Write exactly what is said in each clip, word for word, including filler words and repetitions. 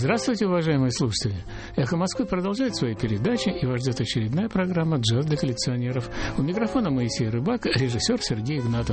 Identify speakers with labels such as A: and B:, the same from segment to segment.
A: Здравствуйте, уважаемые слушатели! «Эхо Москвы» продолжает свои передачи, и вас ждет очередная программа «Джаз для коллекционеров». У микрофона Моисей Рыбак, режиссер Сергей Игнатов.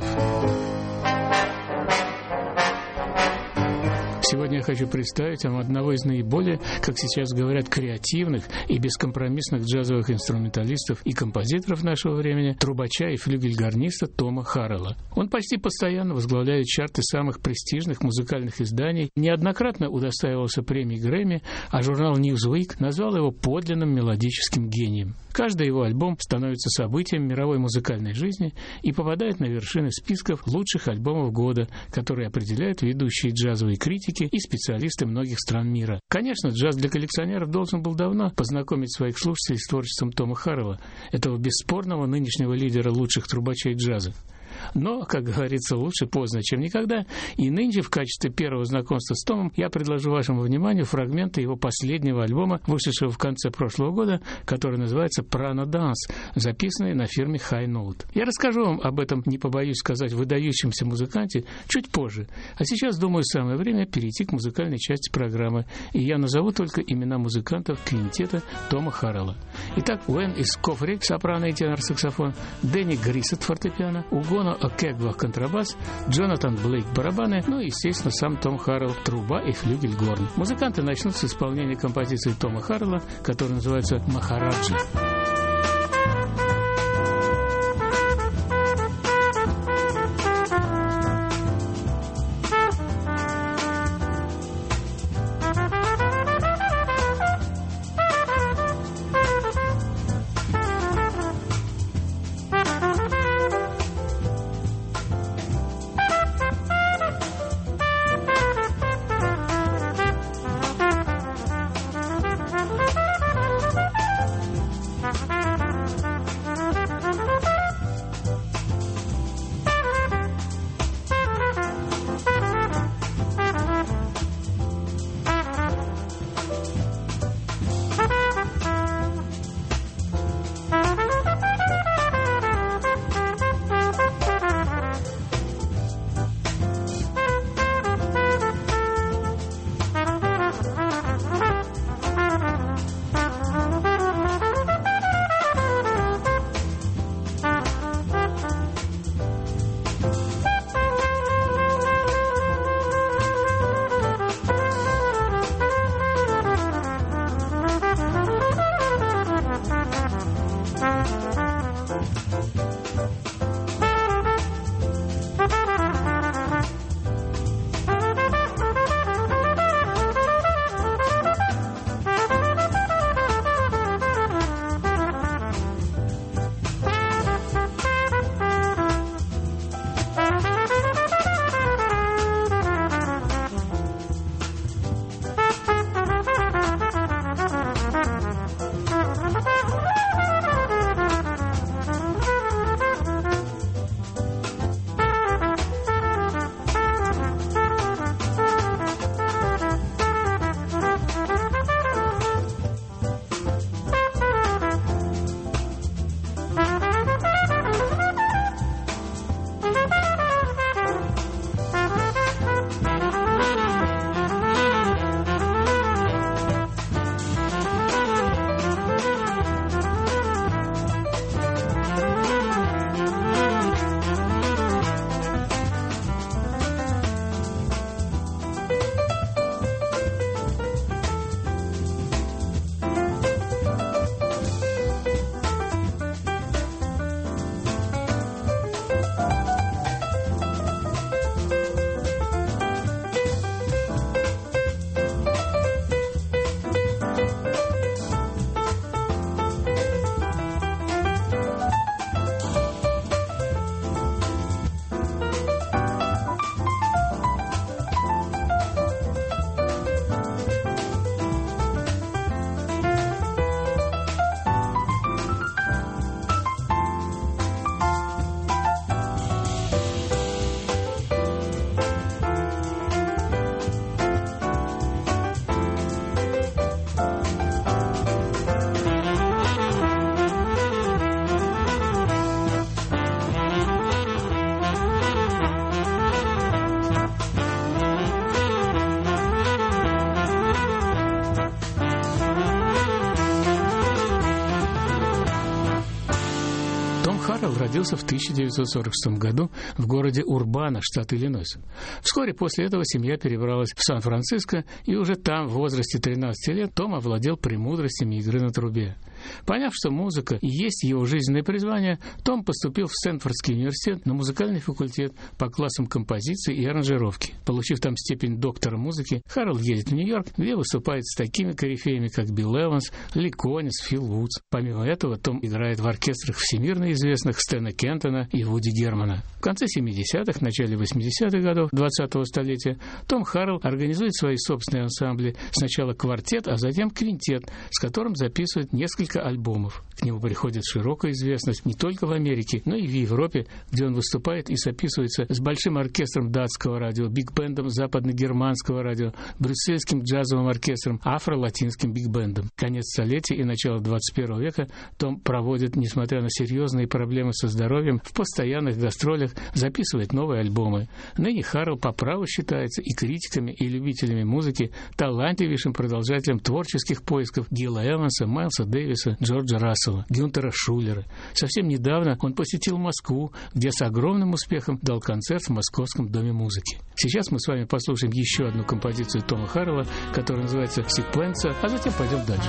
A: Сегодня я хочу представить вам одного из наиболее, как сейчас говорят, креативных и бескомпромиссных джазовых инструменталистов и композиторов нашего времени, трубача и флюгельгорниста Тома Харрелла. Он почти постоянно возглавляет чарты самых престижных музыкальных изданий, неоднократно удостаивался премии Грэмми, а журнал Newsweek назвал его подлинным мелодическим гением. Каждый его альбом становится событием мировой музыкальной жизни и попадает на вершины списков лучших альбомов года, которые определяют ведущие джазовые критики и специалисты многих стран мира. Конечно, джаз для коллекционеров должен был давно познакомить своих слушателей с творчеством Тома Харрелла, этого бесспорного нынешнего лидера лучших трубачей джаза. Но, как говорится, лучше поздно, чем никогда. И нынче в качестве первого знакомства с Томом я предложу вашему вниманию фрагменты его последнего альбома, вышедшего в конце прошлого года, который называется «Prana Dance», записанный на фирме High Note. Я расскажу вам об этом, не побоюсь сказать, выдающемся музыканте чуть позже. А сейчас, думаю, самое время перейти к музыкальной части программы. И я назову только имена музыкантов квинтета Тома Харрелла. Итак, Уэн Искофри, сопрано и тенор-саксофон, Дэнни Гриссет, фортепиано, Угона Окегвах, контрабас, Джонатан Блейк, барабаны, ну и, естественно, сам Том Харрелл, труба и флюгельгорн. Музыканты начнут с исполнения композиции Тома Харрелла, которая называется «Махараджа». родился в тысяча девятьсот сорок шестом году в городе Урбана, штат Иллинойс. Вскоре после этого семья перебралась в Сан-Франциско, и уже там, в возрасте тринадцати лет, Том овладел премудростями игры на трубе. Поняв, что музыка и есть его жизненное призвание, Том поступил в Стэнфордский университет на музыкальный факультет по классам композиции и аранжировки. Получив там степень доктора музыки, Харрелл едет в Нью-Йорк, где выступает с такими корифеями, как Билл Эванс, Ли Коннис, Фил Вудс. Помимо этого, Том играет в оркестрах всемирно известных Стэна Кентона и Вуди Германа. В конце семидесятых, начале восьмидесятых годов двадцатого столетия Том Харрелл организует свои собственные ансамбли, сначала квартет, а затем квинтет, с которым записывает несколько альбомов. К нему приходит широкая известность не только в Америке, но и в Европе, где он выступает и сописывается с большим оркестром датского радио, биг-бендом западно-германского радио, брюссельским джазовым оркестром, афро-латинским биг-бендом. Конец столетия и начало двадцать первого века Том проводит, несмотря на серьезные проблемы со здоровьем, в постоянных гастролях, записывает новые альбомы. Ныне Харрелл по праву считается и критиками, и любителями музыки талантливейшим продолжателем творческих поисков Гила Эванса, Майлса Дэвиса, Джорджа Рассела, Гюнтера Шулера. Совсем недавно он посетил Москву, где с огромным успехом дал концерт в Московском доме музыки. Сейчас мы с вами послушаем еще одну композицию Тома Харрелла, которая называется «Секвенция», а затем пойдем дальше.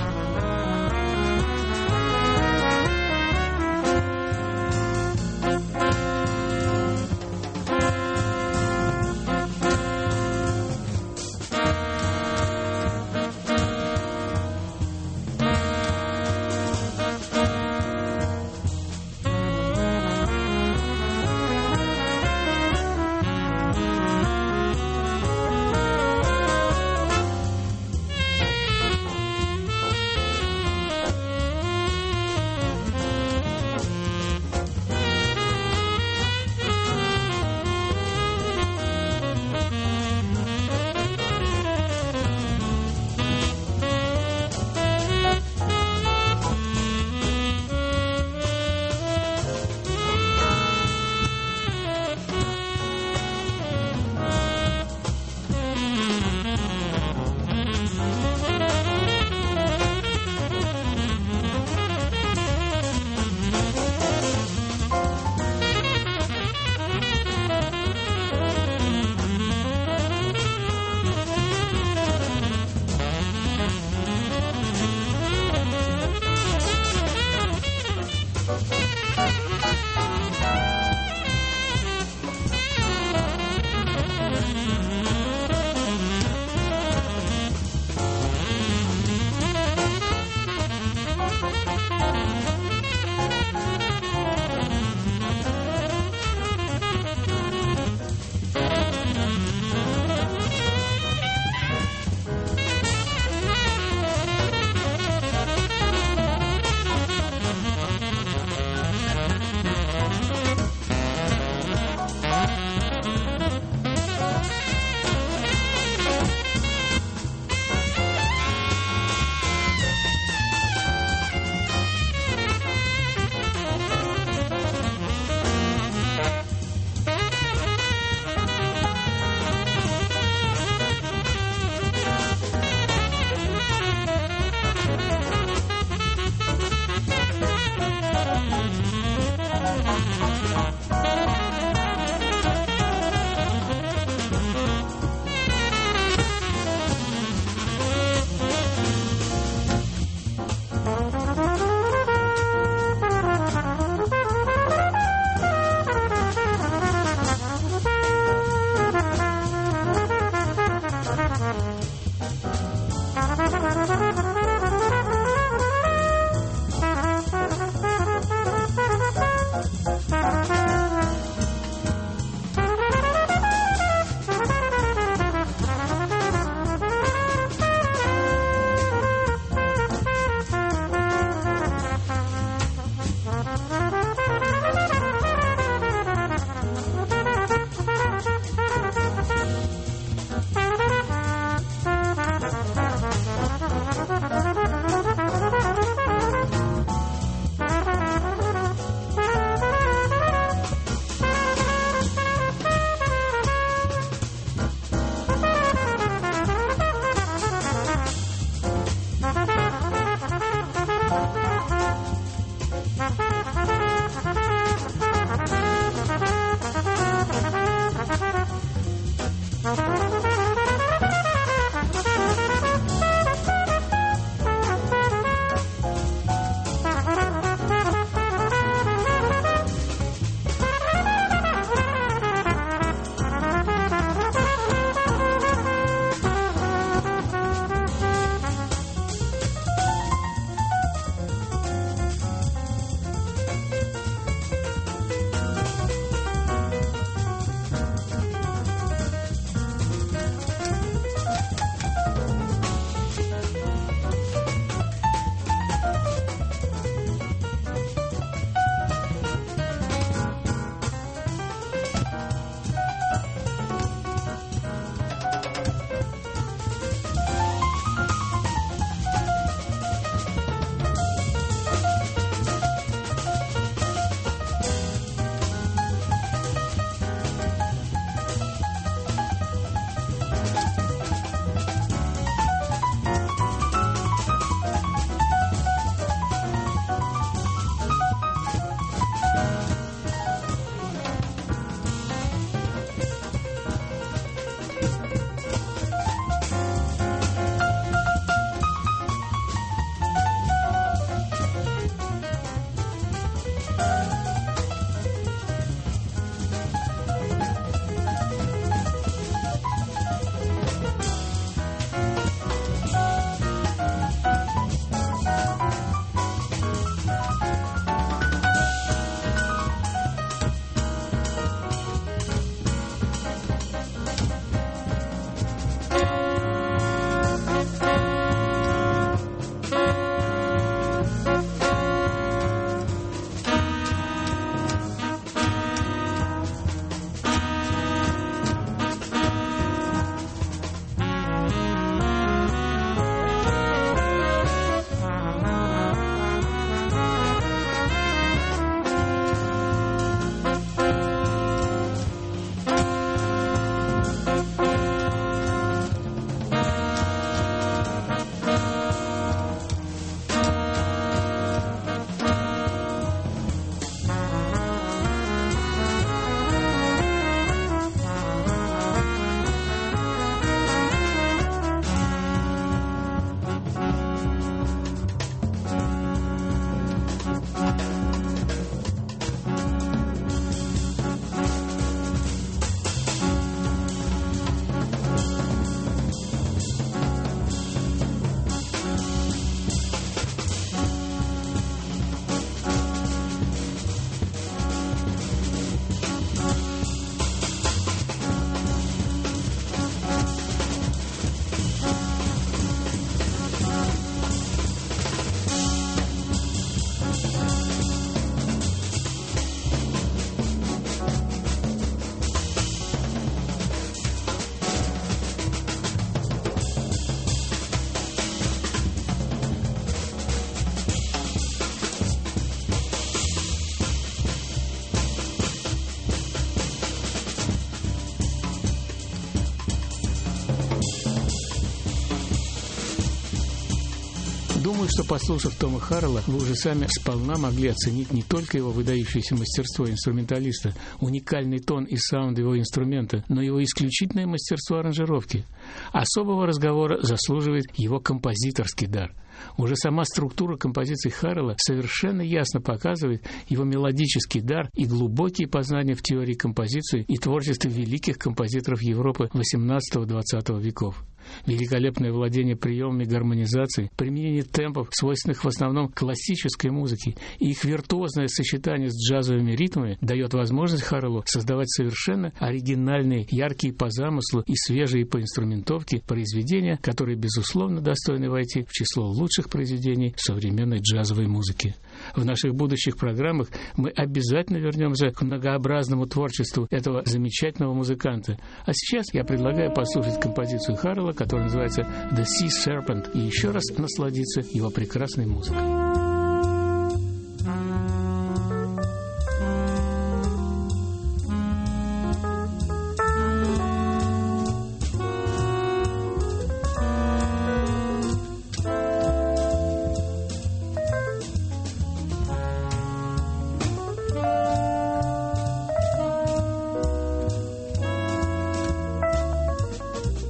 A: Думаю, что, послушав Тома Харрелла, вы уже сами сполна могли оценить не только его выдающееся мастерство инструменталиста, уникальный тон и саунд его инструмента, но и его исключительное мастерство аранжировки. Особого разговора заслуживает его композиторский дар. Уже сама структура композиций Харрелла совершенно ясно показывает его мелодический дар и глубокие познания в теории композиции и творчестве великих композиторов Европы восемнадцатого-двадцатого веков. Великолепное владение приемами гармонизации, применение темпов, свойственных в основном классической музыке, и их виртуозное сочетание с джазовыми ритмами дает возможность Харреллу создавать совершенно оригинальные, яркие по замыслу и свежие по инструментовке произведения, которые, безусловно, достойны войти в число лучших произведений современной джазовой музыки. В наших будущих программах мы обязательно вернемся к многообразному творчеству этого замечательного музыканта. А сейчас я предлагаю послушать композицию Харрелла, которая называется «The Sea Serpent», и еще раз насладиться его прекрасной музыкой.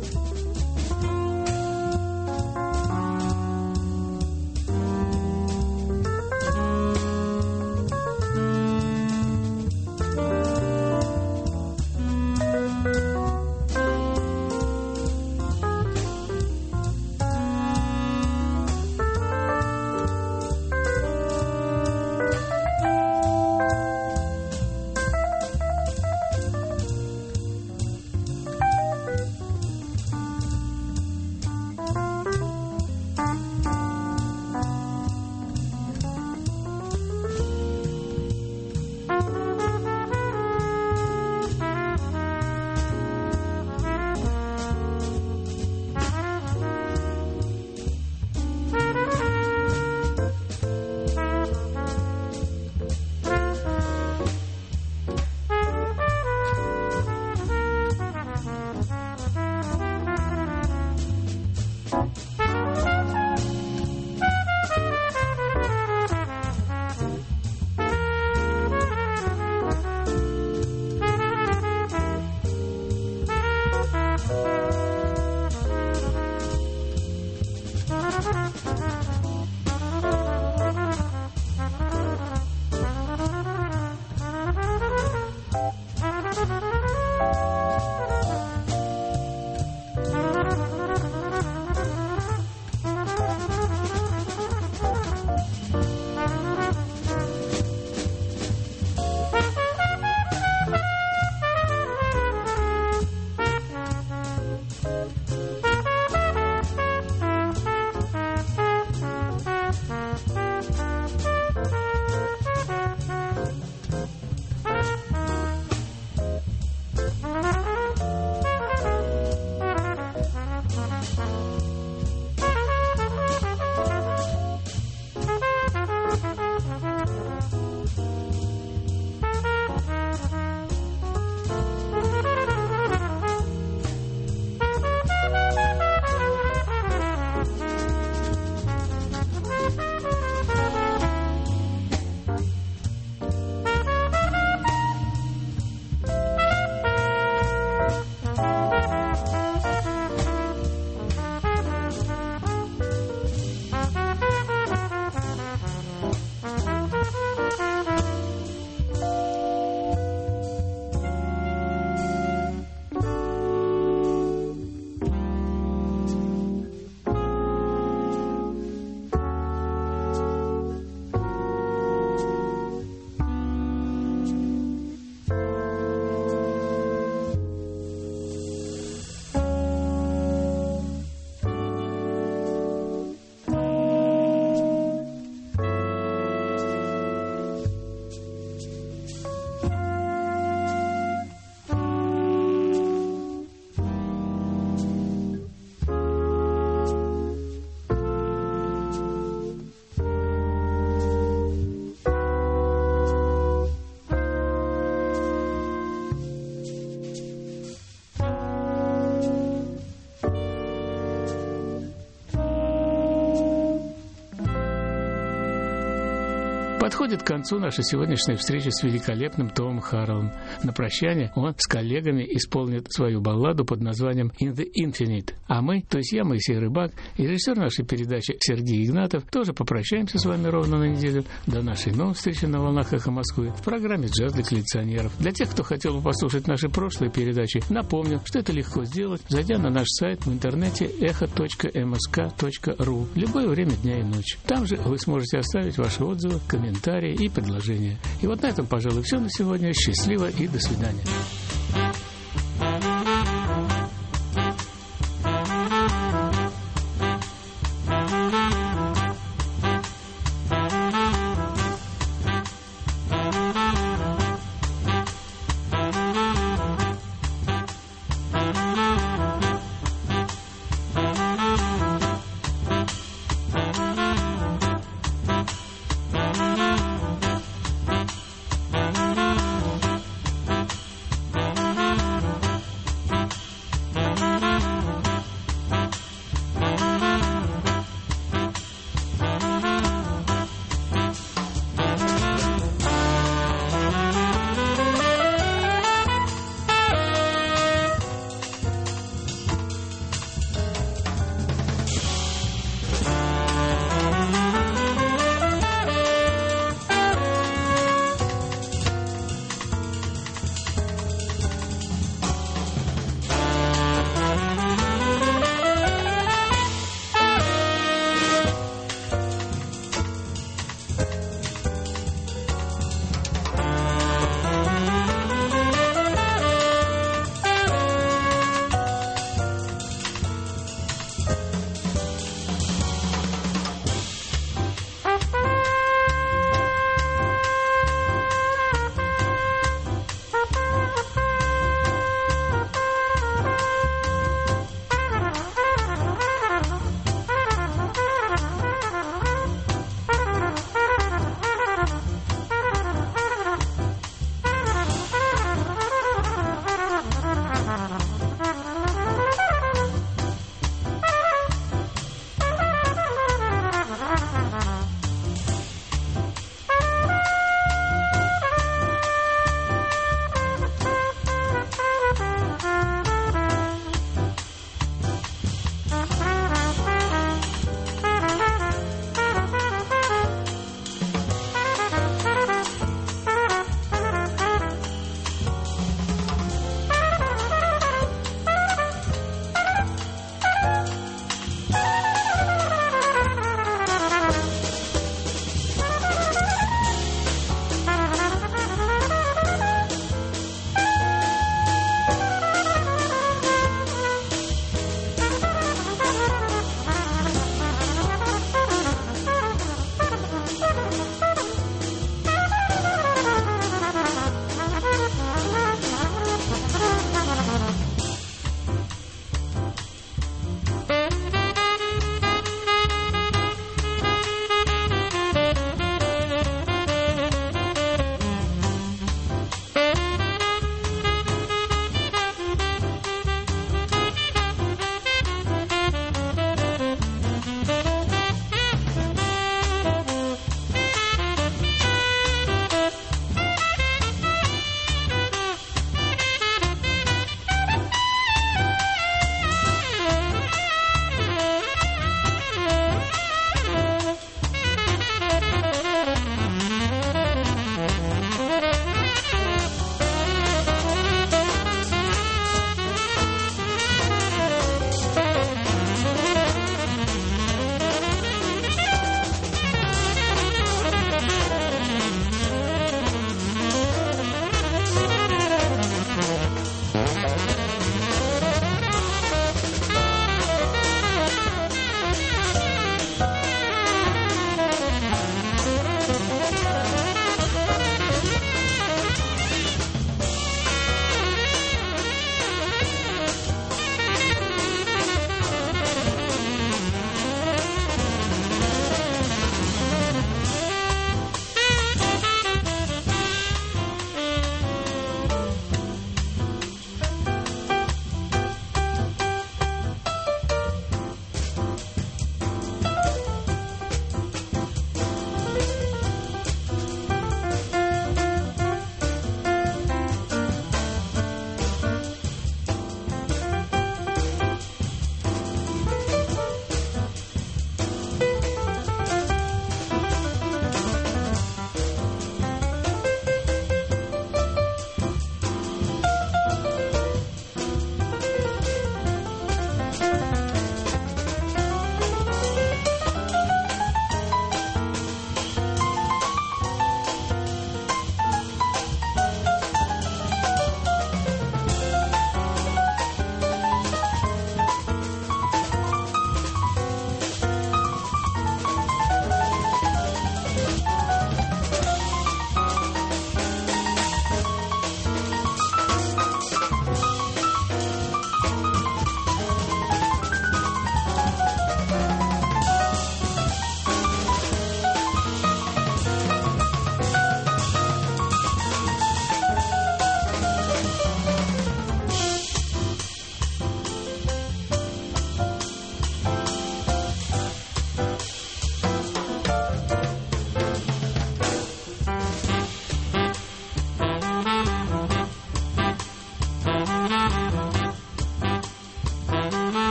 B: Thank
A: Подходит к концу наша сегодняшняя встреча с великолепным Томом Харреллом. На прощание он с коллегами исполнит свою балладу под названием «In the Infinite». А мы, то есть я, Моисей Рыбак, и режиссер нашей передачи Сергей Игнатов, тоже попрощаемся с вами ровно на неделю до нашей новой встречи на волнах «Эхо Москвы» в программе «Джаз для коллекционеров». Для тех, кто хотел бы послушать наши прошлые передачи, напомню, что это легко сделать, зайдя на наш сайт в интернете эхо точка эм эс ка точка ру в любое время дня и ночи. Там же вы сможете оставить ваши отзывы, комментарии и предложения. И вот на этом, пожалуй, все на сегодня. Счастливо и до свидания.